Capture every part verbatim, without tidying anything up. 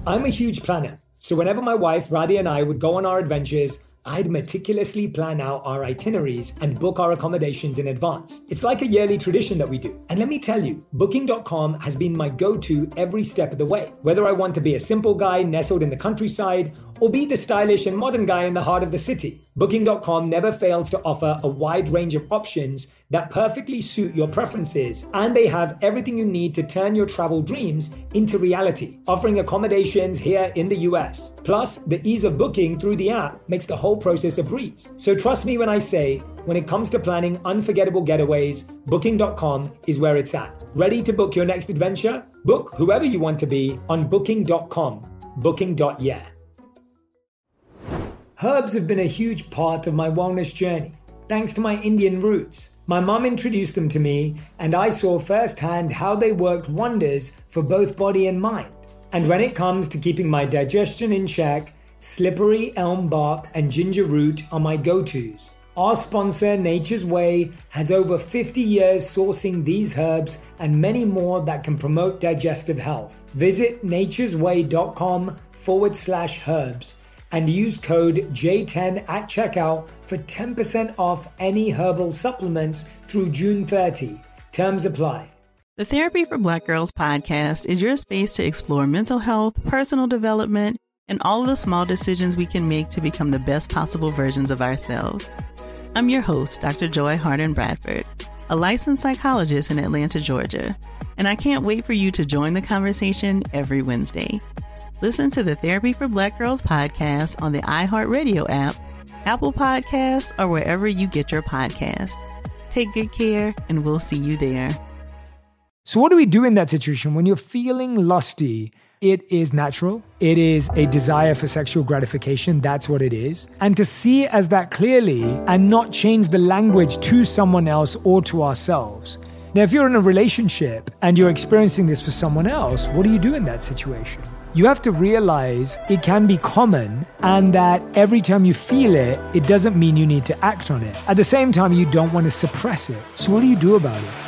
I'm a huge planner, so whenever my wife Radhi and I would go on our adventures, I'd meticulously plan out our itineraries and book our accommodations in advance. It's like a yearly tradition that we do. And let me tell you, booking dot com has been my go-to every step of the way. Whether I want to be a simple guy nestled in the countryside or be the stylish and modern guy in the heart of the city, booking dot com never fails to offer a wide range of options that perfectly suit your preferences, and they have everything you need to turn your travel dreams into reality, offering accommodations here in the U S. Plus, the ease of booking through the app makes the whole process a breeze. So trust me when I say, when it comes to planning unforgettable getaways, booking dot com is where it's at. Ready to book your next adventure? Book whoever you want to be on booking dot com. booking dot yeah. Herbs have been a huge part of my wellness journey, thanks to my Indian roots. My mum introduced them to me, and I saw firsthand how they worked wonders for both body and mind. And when it comes to keeping my digestion in check, slippery elm bark and ginger root are my go-tos. Our sponsor, Nature's Way, has over fifty years sourcing these herbs and many more that can promote digestive health. Visit naturesway.com forward slash herbs and use code J ten at checkout for ten percent off any herbal supplements through June thirtieth. Terms apply. The Therapy for Black Girls podcast is your space to explore mental health, personal development, and all of the small decisions we can make to become the best possible versions of ourselves. I'm your host, Doctor Joy Harden Bradford, a licensed psychologist in Atlanta, Georgia, and I can't wait for you to join the conversation every Wednesday. Listen to the Therapy for Black Girls podcast on the iHeartRadio app, Apple Podcasts, or wherever you get your podcasts. Take good care, and we'll see you there. So what do we do in that situation? When you're feeling lusty, it is natural. It is a desire for sexual gratification. That's what it is. And to see it as that clearly and not change the language to someone else or to ourselves. Now, if you're in a relationship and you're experiencing this for someone else, what do you do in that situation? You have to realize it can be common and that every time you feel it, it doesn't mean you need to act on it. At the same time, you don't want to suppress it. So what do you do about it?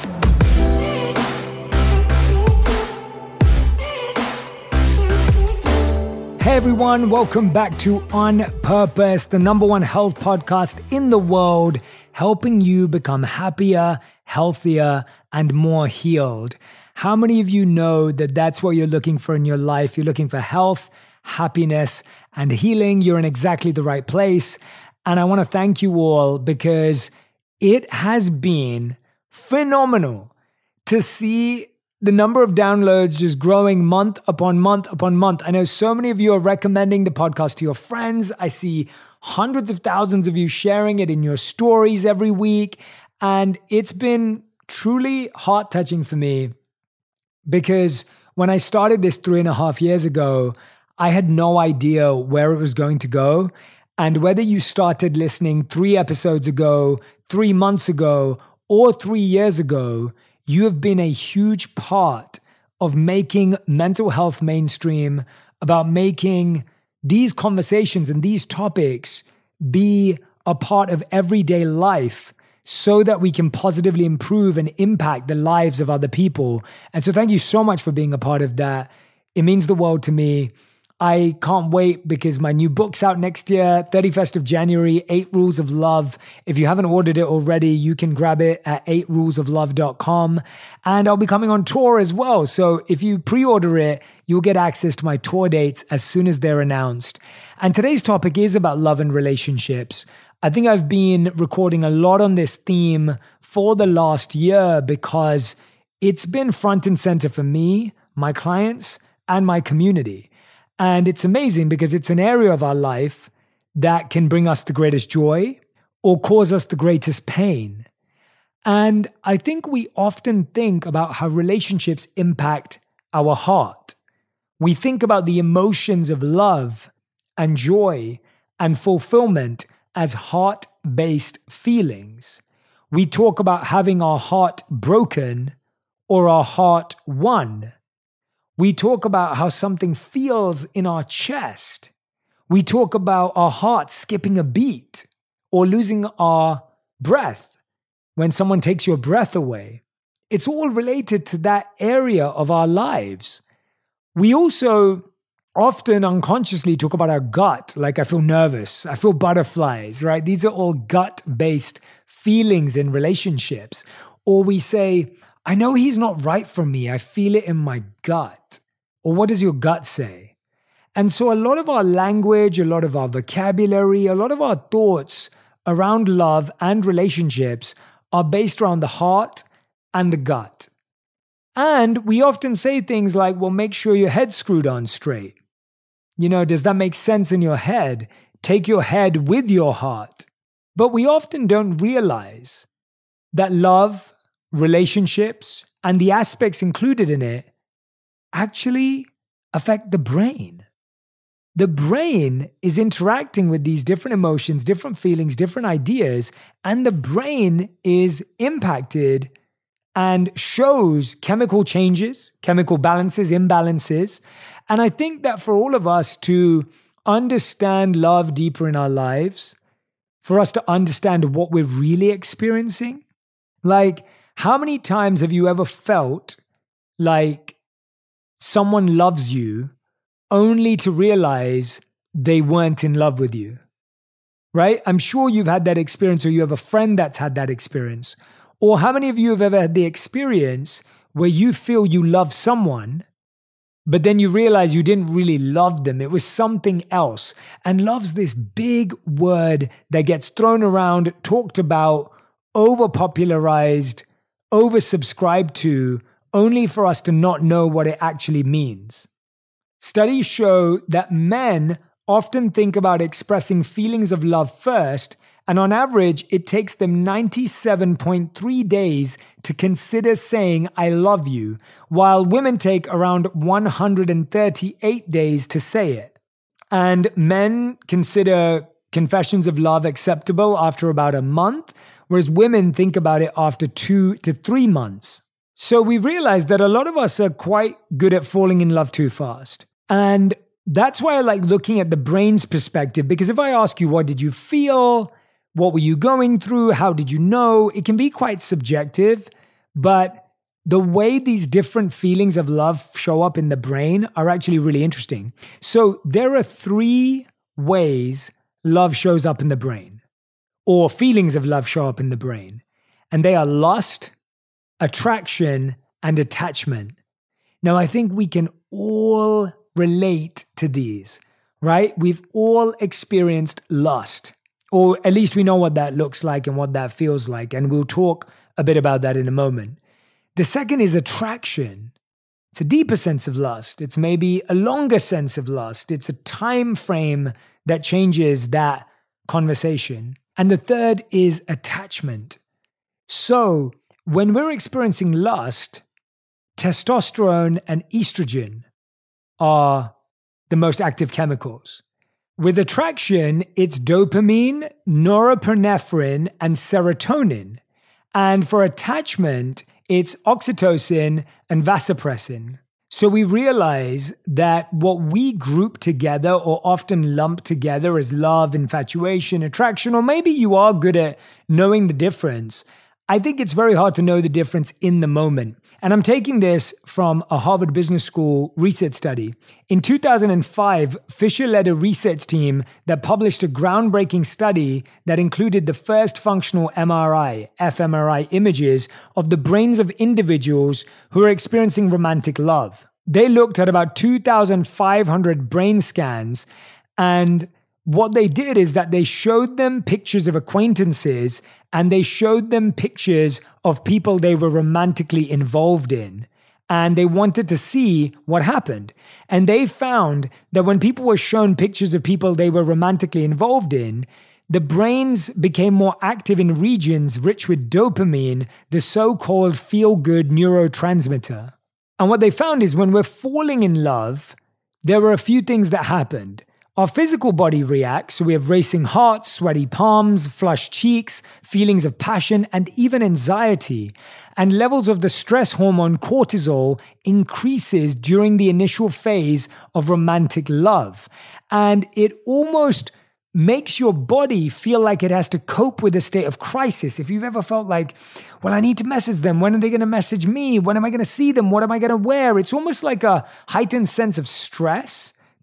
Hey everyone, welcome back to On Purpose, the number one health podcast in the world, helping you become happier, healthier, and more healed. How many of you know that that's what you're looking for in your life? You're looking for health, happiness, and healing. You're in exactly the right place. And I want to thank you all because it has been phenomenal to see the number of downloads just growing month upon month upon month. I know so many of you are recommending the podcast to your friends. I see hundreds of thousands of you sharing it in your stories every week. And it's been truly heart-touching for me because when I started this three and a half years ago, I had no idea where it was going to go. And whether you started listening three episodes ago, three months ago, or three years ago, you have been a huge part of making mental health mainstream, about making these conversations and these topics be a part of everyday life so that we can positively improve and impact the lives of other people. And so thank you so much for being a part of that. It means the world to me. I can't wait because my new book's out next year, thirty-first of January, Eight Rules of Love. If you haven't ordered it already, you can grab it at eight rules of love dot com. And I'll be coming on tour as well. So if you pre-order it, you'll get access to my tour dates as soon as they're announced. And today's topic is about love and relationships. I think I've been recording a lot on this theme for the last year because it's been front and center for me, my clients, and my community. And it's amazing because it's an area of our life that can bring us the greatest joy or cause us the greatest pain. And I think we often think about how relationships impact our heart. We think about the emotions of love and joy and fulfillment as heart-based feelings. We talk about having our heart broken or our heart won. We talk about how something feels in our chest. We talk about our heart skipping a beat or losing our breath when someone takes your breath away. It's all related to that area of our lives. We also often unconsciously talk about our gut, like I feel nervous, I feel butterflies, right? These are all gut-based feelings in relationships. Or we say, I know he's not right for me, I feel it in my gut. Or what does your gut say? And so a lot of our language, a lot of our vocabulary, a lot of our thoughts around love and relationships are based around the heart and the gut. And we often say things like, well, make sure your head's screwed on straight. You know, does that make sense in your head? Take your head with your heart. But we often don't realize that love, relationships, and the aspects included in it actually affect the brain. The brain is interacting with these different emotions, different feelings, different ideas, and the brain is impacted and shows chemical changes, chemical balances, imbalances. And I think that for all of us to understand love deeper in our lives, for us to understand what we're really experiencing, like how many times have you ever felt like someone loves you only to realize they weren't in love with you, right? I'm sure you've had that experience, or you have a friend that's had that experience. Or how many of you have ever had the experience where you feel you love someone, but then you realize you didn't really love them. It was something else. And love's this big word that gets thrown around, talked about, overpopularized, oversubscribed to, only for us to not know what it actually means. Studies show that men often think about expressing feelings of love first, and on average, it takes them ninety-seven point three days to consider saying, I love you, while women take around one hundred thirty-eight days to say it. And men consider confessions of love acceptable after about a month, whereas women think about it after two to three months. So we realize that a lot of us are quite good at falling in love too fast. And that's why I like looking at the brain's perspective, because if I ask you, what did you feel? What were you going through? How did you know? It can be quite subjective, but the way these different feelings of love show up in the brain are actually really interesting. So there are three ways love shows up in the brain, or feelings of love show up in the brain. And they are lust, attraction, and attachment. Now, I think we can all relate to these, right? We've all experienced lust, or at least we know what that looks like and what that feels like. And we'll talk a bit about that in a moment. The second is attraction. It's a deeper sense of lust. It's maybe a longer sense of lust. It's a time frame that changes that conversation. And the third is attachment. So when we're experiencing lust, testosterone and estrogen are the most active chemicals. With attraction, it's dopamine, norepinephrine, and serotonin. And for attachment, it's oxytocin and vasopressin. So we realize that what we group together or often lump together as love, infatuation, attraction, or maybe you are good at knowing the difference, I think it's very hard to know the difference in the moment. And I'm taking this from a Harvard Business School research study. In two thousand five, Fisher led a research team that published a groundbreaking study that included the first functional M R I, fMRI images of the brains of individuals who are experiencing romantic love. They looked at about two thousand five hundred brain scans, and what they did is that they showed them pictures of acquaintances and they showed them pictures of people they were romantically involved in. And they wanted to see what happened. And they found that when people were shown pictures of people they were romantically involved in, the brains became more active in regions rich with dopamine, the so-called feel-good neurotransmitter. And what they found is when we're falling in love, there were a few things that happened. Our physical body reacts, so we have racing hearts, sweaty palms, flushed cheeks, feelings of passion, and even anxiety. And levels of the stress hormone cortisol increases during the initial phase of romantic love. And it almost makes your body feel like it has to cope with a state of crisis. If you've ever felt like, well, I need to message them. When are they going to message me? When am I going to see them? What am I going to wear? It's almost like a heightened sense of stress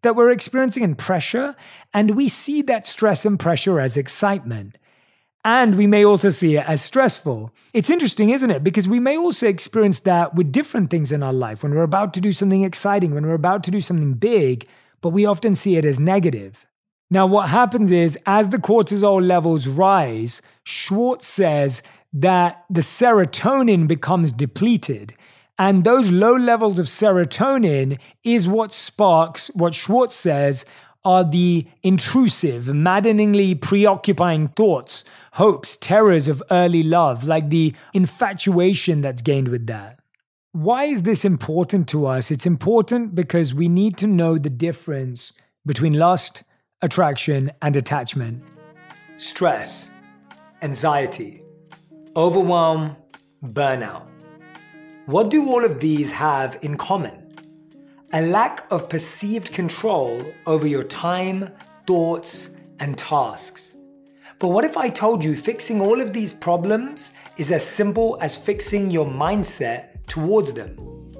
that we're experiencing pressure, and we see that stress and pressure as excitement. And we may also see it as stressful. It's interesting, isn't it? Because we may also experience that with different things in our life. When we're about to do something exciting, when we're about to do something big, but we often see it as negative. Now, what happens is, as the cortisol levels rise, Schwartz says that the serotonin becomes depleted. And those low levels of serotonin is what sparks what Schwartz says are the intrusive, maddeningly preoccupying thoughts, hopes, terrors of early love, like the infatuation that's gained with that. Why is this important to us? It's important because we need to know the difference between lust, attraction, and attachment. Stress, anxiety, overwhelm, burnout. What do all of these have in common? A lack of perceived control over your time, thoughts, and tasks. But what if I told you fixing all of these problems is as simple as fixing your mindset towards them?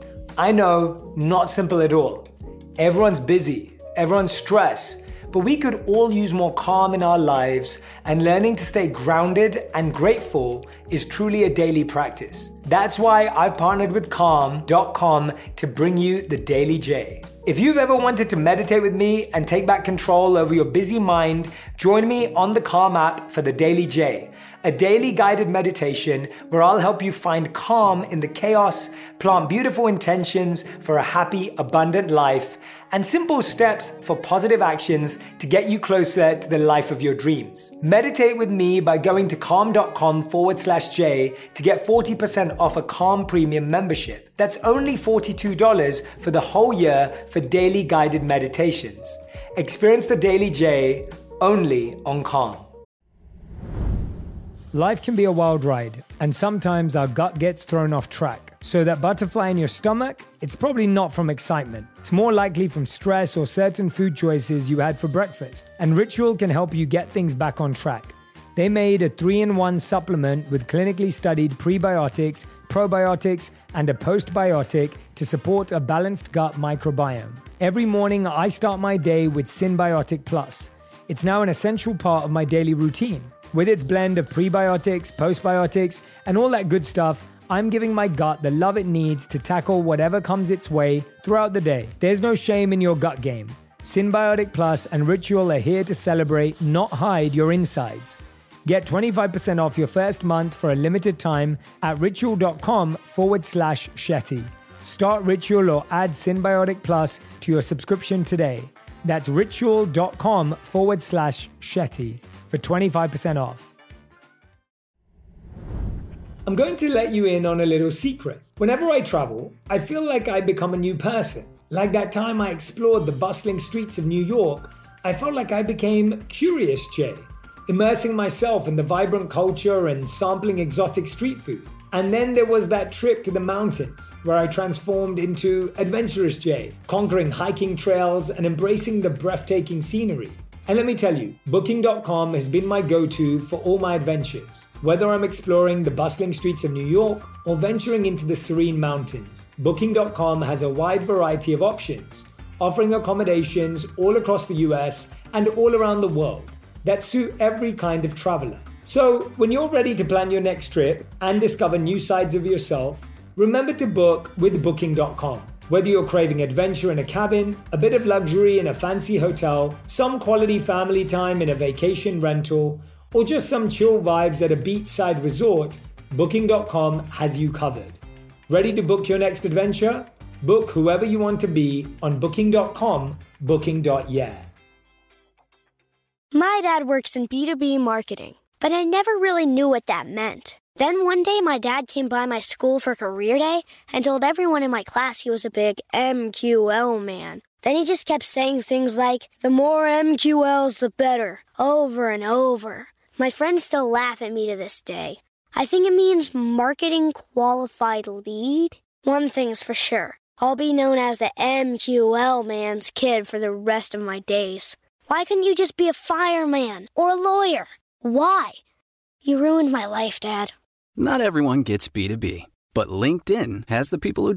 I know, not simple at all. Everyone's busy, everyone's stressed, but we could all use more calm in our lives, and learning to stay grounded and grateful is truly a daily practice. That's why I've partnered with Calm dot com to bring you the Daily J. If you've ever wanted to meditate with me and take back control over your busy mind, join me on the Calm app for the Daily J, a daily guided meditation where I'll help you find calm in the chaos, plant beautiful intentions for a happy, abundant life, and simple steps for positive actions to get you closer to the life of your dreams. Meditate with me by going to calm.com forward slash J to get forty percent off a Calm Premium membership. That's only forty-two dollars for the whole year for daily guided meditations. Experience the Daily J only on Calm. Life can be a wild ride, and sometimes our gut gets thrown off track. So that butterfly in your stomach, it's probably not from excitement. It's more likely from stress or certain food choices you had for breakfast. And Ritual can help you get things back on track. They made a three in one supplement with clinically studied prebiotics, probiotics, and a postbiotic to support a balanced gut microbiome. Every morning, I start my day with Synbiotic Plus. It's now an essential part of my daily routine. With its blend of prebiotics, postbiotics, and all that good stuff, I'm giving my gut the love it needs to tackle whatever comes its way throughout the day. There's no shame in your gut game. Synbiotic Plus and Ritual are here to celebrate, not hide your insides. Get twenty-five percent off your first month for a limited time at ritual.com forward slash Shetty. Start Ritual or add Synbiotic Plus to your subscription today. That's ritual.com forward slash Shetty for twenty-five percent off. I'm going to let you in on a little secret. Whenever I travel, I feel like I become a new person. Like that time I explored the bustling streets of New York, I felt like I became Curious Jay, immersing myself in the vibrant culture and sampling exotic street food. And then there was that trip to the mountains where I transformed into Adventurous Jay, conquering hiking trails and embracing the breathtaking scenery. And let me tell you, Booking dot com has been my go-to for all my adventures. Whether I'm exploring the bustling streets of New York or venturing into the serene mountains, Booking dot com has a wide variety of options, offering accommodations all across the U S and all around the world that suit every kind of traveler. So when you're ready to plan your next trip and discover new sides of yourself, remember to book with Booking dot com. Whether you're craving adventure in a cabin, a bit of luxury in a fancy hotel, some quality family time in a vacation rental, or just some chill vibes at a beachside resort, Booking dot com has you covered. Ready to book your next adventure? Book whoever you want to be on Booking dot com, Booking. Yeah. My dad works in B two B marketing, but I never really knew what that meant. Then one day my dad came by my school for career day and told everyone in my class he was a big M Q L man. Then he just kept saying things like, the more M Q Ls, the better, over and over. My friends still laugh at me to this day. I think it means marketing qualified lead. One thing's for sure, I'll be known as the M Q L man's kid for the rest of my days. Why couldn't you just be a fireman or a lawyer? Why? You ruined my life, Dad. Not everyone gets B two B, but LinkedIn has the people who do.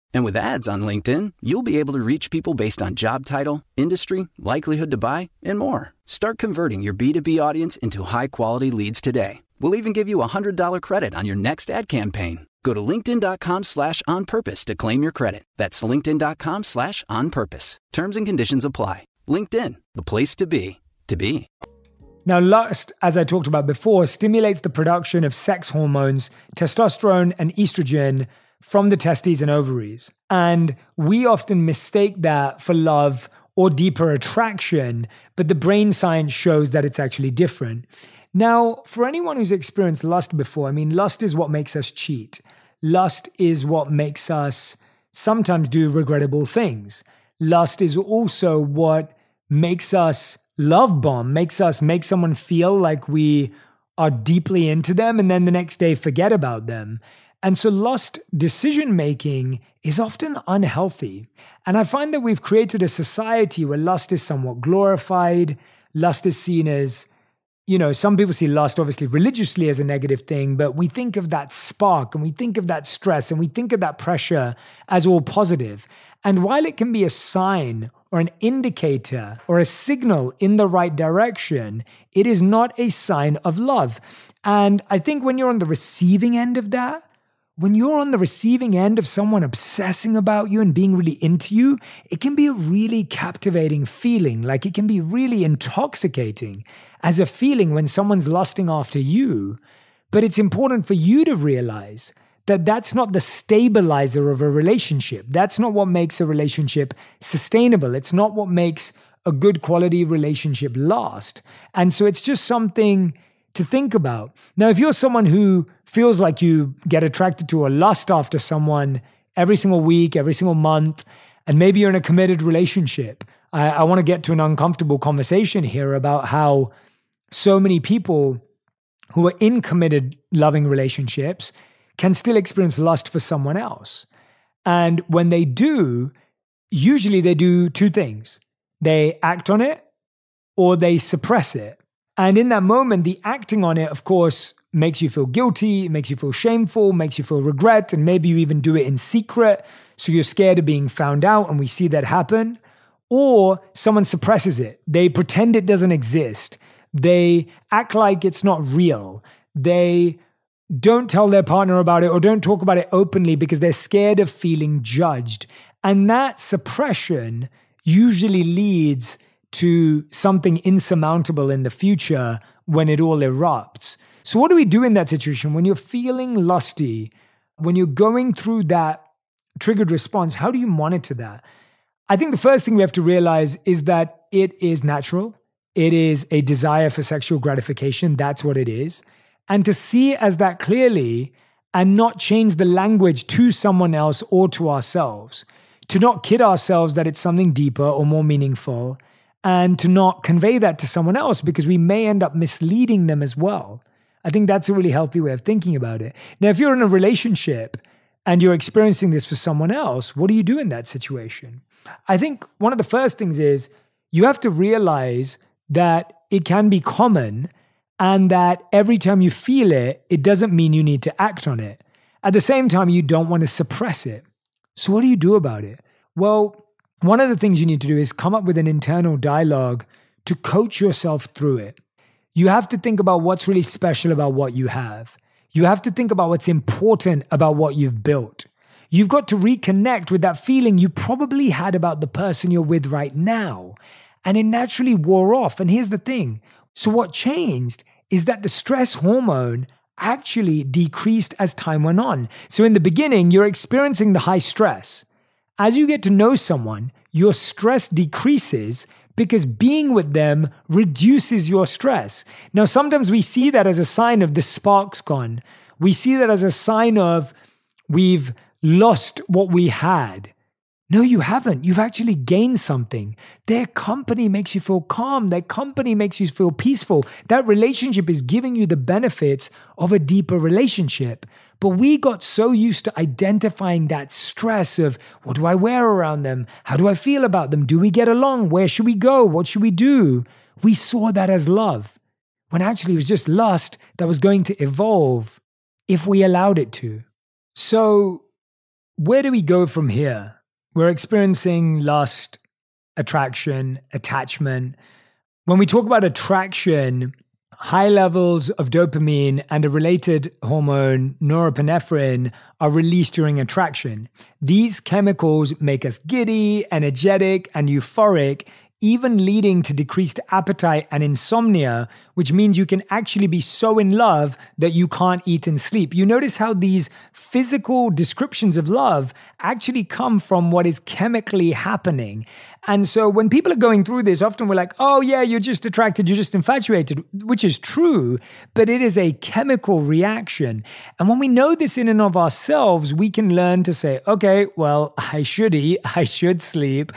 And with ads on LinkedIn, you'll be able to reach people based on job title, industry, likelihood to buy, and more. Start converting your B two B audience into high-quality leads today. We'll even give you a one hundred dollars credit on your next ad campaign. Go to linkedin.com slash on purpose to claim your credit. That's linkedin.com slash on purpose. Terms and conditions apply. LinkedIn, the place to be, to be. Now, lust, as I talked about before, stimulates the production of sex hormones, testosterone and estrogen from the testes and ovaries. And we often mistake that for love or deeper attraction, but the brain science shows that it's actually different. Now, for anyone who's experienced lust before, I mean, lust is what makes us cheat. Lust is what makes us sometimes do regrettable things. Lust is also what makes us love bomb, makes us make someone feel like we are deeply into them and then the next day forget about them. And so lust decision-making is often unhealthy. And I find that we've created a society where lust is somewhat glorified. Lust is seen as, you know, some people see lust obviously religiously as a negative thing, but we think of that spark and we think of that stress and we think of that pressure as all positive. And while it can be a sign or an indicator or a signal in the right direction, it is not a sign of love. And I think when you're on the receiving end of that, when you're on the receiving end of someone obsessing about you and being really into you, it can be a really captivating feeling. Like it can be really intoxicating as a feeling when someone's lusting after you. But it's important for you to realize that that's not the stabilizer of a relationship. That's not what makes a relationship sustainable. It's not what makes a good quality relationship last. And so it's just something to think about. Now, if you're someone who feels like you get attracted to or lust after someone every single week, every single month, and maybe you're in a committed relationship, I, I want to get to an uncomfortable conversation here about how so many people who are in committed loving relationships can still experience lust for someone else. And when they do, usually they do two things. They act on it or they suppress it. And in that moment, the acting on it, of course, makes you feel guilty, makes you feel shameful, makes you feel regret, and maybe you even do it in secret, so you're scared of being found out, and we see that happen. Or someone suppresses it. They pretend it doesn't exist. They act like it's not real. They don't tell their partner about it or don't talk about it openly because they're scared of feeling judged. And that suppression usually leads to something insurmountable in the future when it all erupts. So what do we do in that situation? When you're feeling lusty, when you're going through that triggered response, how do you monitor that? I think the first thing we have to realize is that it is natural. It is a desire for sexual gratification. That's what it is. And to see it as that clearly and not change the language to someone else or to ourselves. To not kid ourselves that it's something deeper or more meaningful, and to not convey that to someone else because we may end up misleading them as well. I think that's a really healthy way of thinking about it. Now, if you're in a relationship and you're experiencing this for someone else, what do you do in that situation? I think one of the first things is you have to realize that it can be common and that every time you feel it, it doesn't mean you need to act on it. At the same time, you don't want to suppress it. So what do you do about it? Well, one of the things you need to do is come up with an internal dialogue to coach yourself through it. You have to think about what's really special about what you have. You have to think about what's important about what you've built. You've got to reconnect with that feeling you probably had about the person you're with right now. And it naturally wore off. And here's the thing. So what changed is that the stress hormone actually decreased as time went on. So in the beginning, you're experiencing the high stress. As you get to know someone, your stress decreases because being with them reduces your stress. Now, sometimes we see that as a sign of the spark's gone. We see that as a sign of we've lost what we had. No, you haven't. You've actually gained something. Their company makes you feel calm. Their company makes you feel peaceful. That relationship is giving you the benefits of a deeper relationship. But we got so used to identifying that stress of, what do I wear around them? How do I feel about them? Do we get along? Where should we go? What should we do? We saw that as love, when actually it was just lust that was going to evolve if we allowed it to. So where do we go from here? We're experiencing lust, attraction, attachment. When we talk about attraction, high levels of dopamine and a related hormone, norepinephrine, are released during attraction. These chemicals make us giddy, energetic, and euphoric, even leading to decreased appetite and insomnia, which means you can actually be so in love that you can't eat and sleep. You notice how these physical descriptions of love actually come from what is chemically happening. And so when people are going through this, often we're like, oh yeah, you're just attracted, you're just infatuated, which is true, but it is a chemical reaction. And when we know this in and of ourselves, we can learn to say, okay, well, I should eat, I should sleep.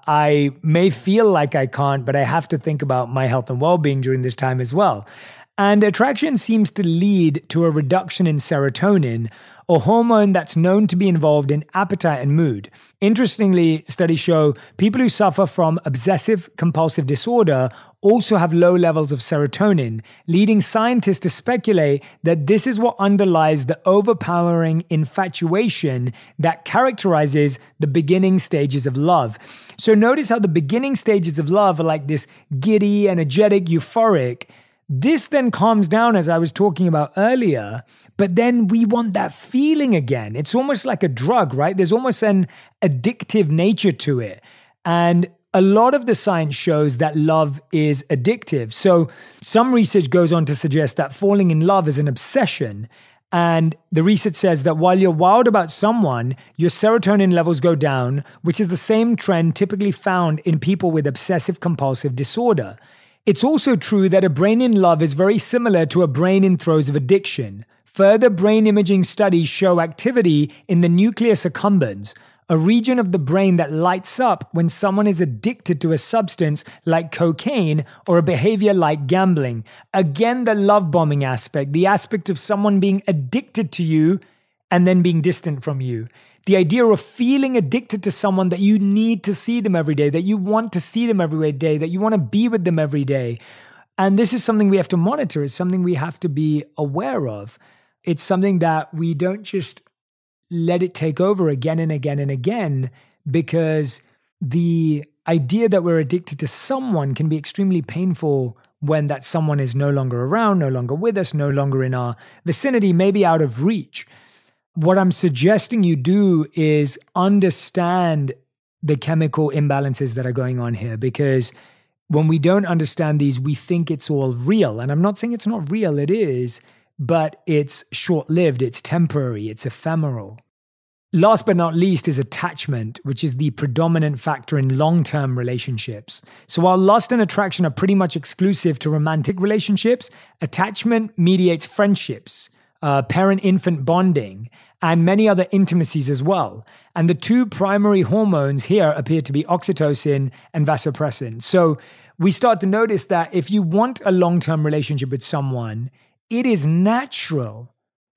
I may feel like I can't, but I have to think about my health and well-being during this time as well. And attraction seems to lead to a reduction in serotonin, a hormone that's known to be involved in appetite and mood. Interestingly, studies show people who suffer from obsessive compulsive disorder also have low levels of serotonin, leading scientists to speculate that this is what underlies the overpowering infatuation that characterizes the beginning stages of love. So notice how the beginning stages of love are like this giddy, energetic, euphoric. This then calms down, as I was talking about earlier, but then we want that feeling again. It's almost like a drug, right? There's almost an addictive nature to it. And a lot of the science shows that love is addictive. So some research goes on to suggest that falling in love is an obsession. And the research says that while you're wild about someone, your serotonin levels go down, which is the same trend typically found in people with obsessive compulsive disorder. It's also true that a brain in love is very similar to a brain in throes of addiction. Further brain imaging studies show activity in the nucleus accumbens, a region of the brain that lights up when someone is addicted to a substance like cocaine or a behavior like gambling. Again, the love bombing aspect, the aspect of someone being addicted to you and then being distant from you. The idea of feeling addicted to someone that you need to see them every day, that you want to see them every day, that you want to be with them every day. And this is something we have to monitor. It's something we have to be aware of. It's something that we don't just let it take over again and again and again, because the idea that we're addicted to someone can be extremely painful when that someone is no longer around, no longer with us, no longer in our vicinity, maybe out of reach. What I'm suggesting you do is understand the chemical imbalances that are going on here, because when we don't understand these, we think it's all real. And I'm not saying it's not real, it is, but it's short-lived, it's temporary, it's ephemeral. Last but not least is attachment, which is the predominant factor in long-term relationships. So while lust and attraction are pretty much exclusive to romantic relationships, attachment mediates friendships, Uh, parent-infant bonding, and many other intimacies as well. And the two primary hormones here appear to be oxytocin and vasopressin. So we start to notice that if you want a long-term relationship with someone, it is natural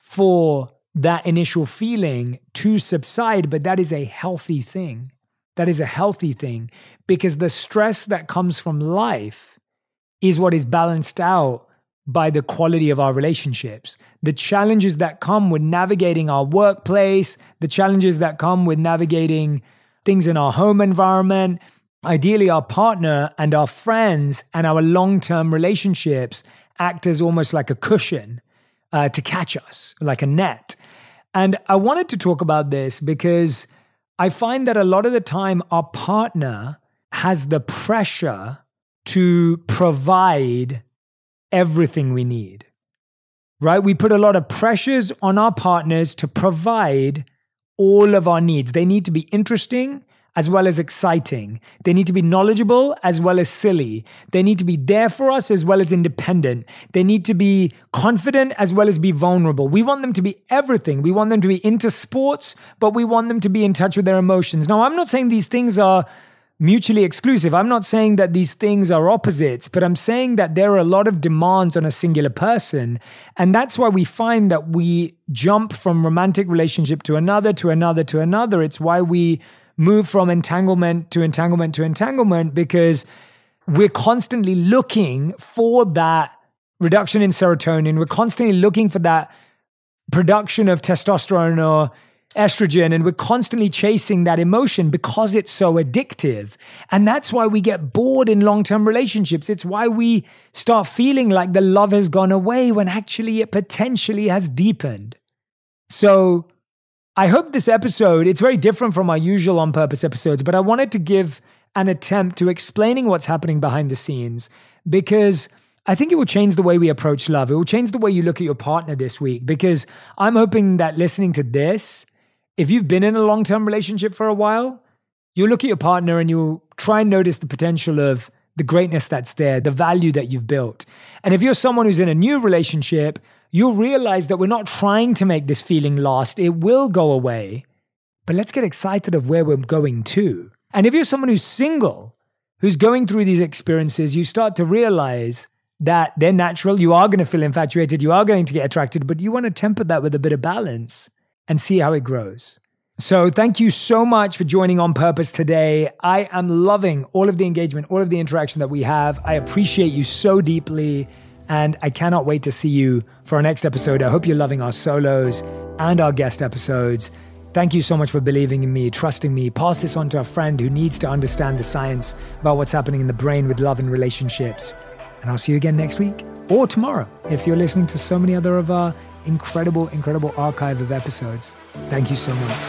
for that initial feeling to subside, but that is a healthy thing. That is a healthy thing, because the stress that comes from life is what is balanced out by the quality of our relationships. The challenges that come with navigating our workplace, the challenges that come with navigating things in our home environment, ideally our partner and our friends and our long-term relationships act as almost like a cushion uh, to catch us, like a net. And I wanted to talk about this because I find that a lot of the time our partner has the pressure to provide everything we need, right? We put a lot of pressures on our partners to provide all of our needs. They need to be interesting as well as exciting. They need to be knowledgeable as well as silly. They need to be there for us as well as independent. They need to be confident as well as be vulnerable. We want them to be everything. We want them to be into sports, but we want them to be in touch with their emotions. Now, I'm not saying these things are mutually exclusive. I'm not saying that these things are opposites, but I'm saying that there are a lot of demands on a singular person. And that's why we find that we jump from romantic relationship to another, to another, to another. It's why we move from entanglement to entanglement to entanglement, because we're constantly looking for that reduction in serotonin. We're constantly looking for that production of testosterone or estrogen and we're constantly chasing that emotion because it's so addictive. And that's why we get bored in long-term relationships. It's why we start feeling like the love has gone away when actually it potentially has deepened. So I hope this episode, it's very different from our usual On Purpose episodes, but I wanted to give an attempt to explaining what's happening behind the scenes because I think it will change the way we approach love. It will change the way you look at your partner this week because I'm hoping that listening to this, if you've been in a long-term relationship for a while, you'll look at your partner and you'll try and notice the potential of the greatness that's there, the value that you've built. And if you're someone who's in a new relationship, you'll realize that we're not trying to make this feeling last. It will go away. But let's get excited of where we're going to. And if you're someone who's single, who's going through these experiences, you start to realize that they're natural. You are going to feel infatuated. You are going to get attracted, but you want to temper that with a bit of balance and see how it grows. So thank you so much for joining On Purpose today. I am loving all of the engagement, all of the interaction that we have. I appreciate you so deeply, and I cannot wait to see you for our next episode. I hope you're loving our solos and our guest episodes. Thank you so much for believing in me, trusting me. Pass this on to a friend who needs to understand the science about what's happening in the brain with love and relationships. And I'll see you again next week or tomorrow if you're listening to so many other of our incredible, incredible archive of episodes. Thank you so much.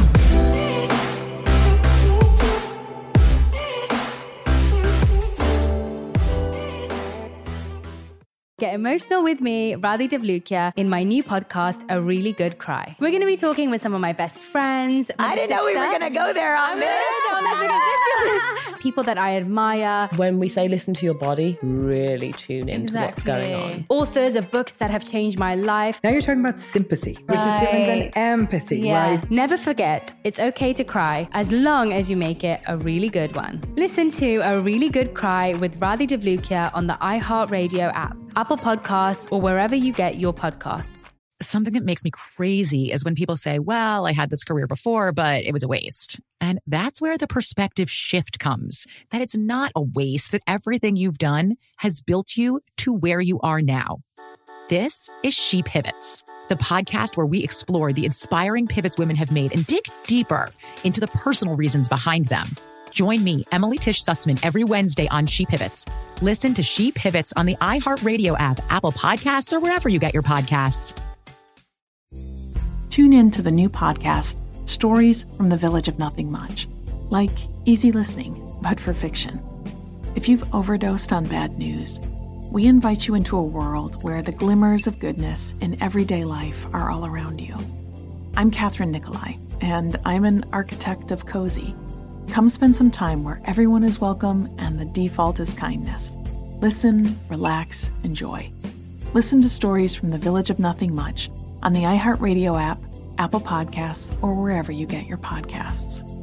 Get emotional with me, Radhi Devlukia, in my new podcast, A Really Good Cry. We're going to be talking with some of my best friends. I didn't know we were going to go there on this. People that I admire. When we say listen to your body, really tune into Exactly. what's going on. Authors of books that have changed my life. Now you're talking about sympathy, which Right. is different than empathy, Yeah. right? Never forget, it's okay to cry as long as you make it a really good one. Listen to A Really Good Cry with Radhi Devlukia on the iHeartRadio app, Apple Podcasts, or wherever you get your podcasts. Something that makes me crazy is when people say, well, I had this career before, but it was a waste. And that's where the perspective shift comes, that it's not a waste, that everything you've done has built you to where you are now. This is She Pivots, the podcast where we explore the inspiring pivots women have made and dig deeper into the personal reasons behind them. Join me, Emily Tish Sussman, every Wednesday on She Pivots. Listen to She Pivots on the iHeartRadio app, Apple Podcasts, or wherever you get your podcasts. Tune in to the new podcast, Stories from the Village of Nothing Much. Like easy listening, but for fiction. If you've overdosed on bad news, we invite you into a world where the glimmers of goodness in everyday life are all around you. I'm Catherine Nicolai, and I'm an architect of cozy. Come spend some time where everyone is welcome and the default is kindness. Listen, relax, enjoy. Listen to Stories from the Village of Nothing Much on the iHeartRadio app, Apple Podcasts, or wherever you get your podcasts.